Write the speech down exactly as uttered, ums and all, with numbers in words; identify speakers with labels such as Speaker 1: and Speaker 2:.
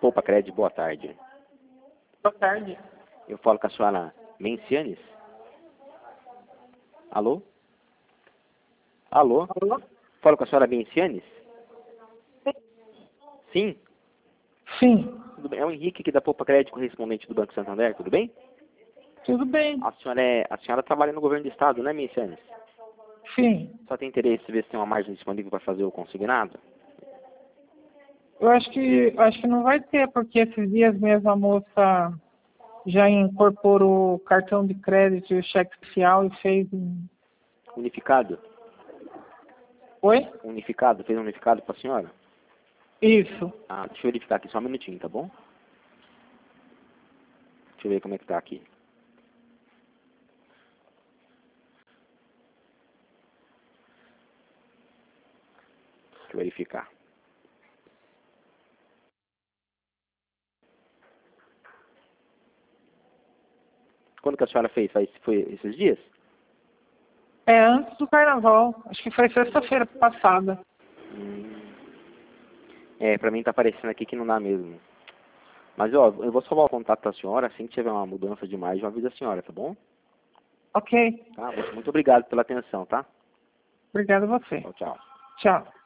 Speaker 1: Poupa Crédito, boa tarde.
Speaker 2: Boa tarde.
Speaker 1: Eu falo com a senhora Mencianes? Alô? Alô?
Speaker 2: Alô?
Speaker 1: Falo com a senhora Mencianes? Sim?
Speaker 2: Sim.
Speaker 1: Tudo bem? É o Henrique aqui da Poupa Crédito, correspondente do Banco Santander, tudo bem?
Speaker 2: Tudo bem.
Speaker 1: A senhora, é, a senhora trabalha no governo do estado, né, Mencianes?
Speaker 2: Sim.
Speaker 1: Só tem interesse em ver se tem uma margem disponível para fazer o consignado?
Speaker 2: Eu acho que acho que não vai ter, porque esses dias mesmo a moça já incorporou o cartão de crédito e o cheque especial e fez um...
Speaker 1: Unificado?
Speaker 2: Oi?
Speaker 1: Unificado? Fez um unificado para a senhora?
Speaker 2: Isso.
Speaker 1: Ah, deixa eu verificar aqui só um minutinho, tá bom? Deixa eu ver como é que tá aqui. Deixa eu verificar. Quando que a senhora fez? Faz, foi esses dias?
Speaker 2: É antes do carnaval. Acho que foi sexta-feira passada.
Speaker 1: Hum. É, pra mim tá aparecendo aqui que não dá mesmo. Mas, ó, eu vou salvar o contato da senhora, assim que tiver uma mudança de margem, eu aviso a senhora, tá bom?
Speaker 2: Ok.
Speaker 1: Tá? Muito obrigado pela atenção, tá?
Speaker 2: Obrigado a você.
Speaker 1: Tchau, tchau.
Speaker 2: Tchau.